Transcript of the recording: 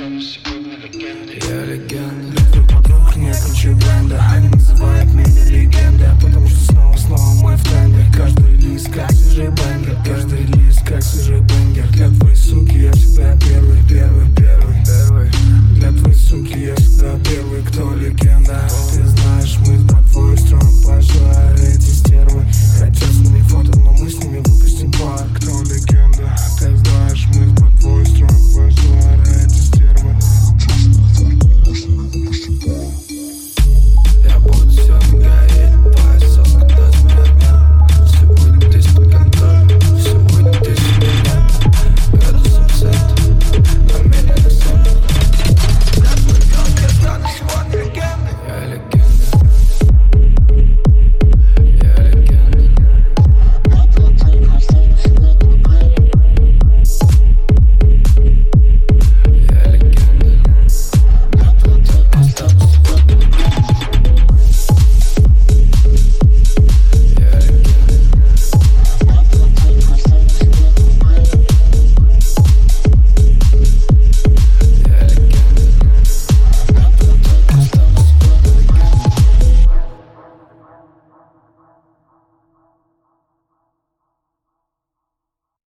Я легенда, твой подруг не ключи бренда. Они называют меня легенда, потому что снова мы в тренде. Каждый лист как свежий бенгер, каждый лист как свежий бенгер. Для твоей суки я всегда первый.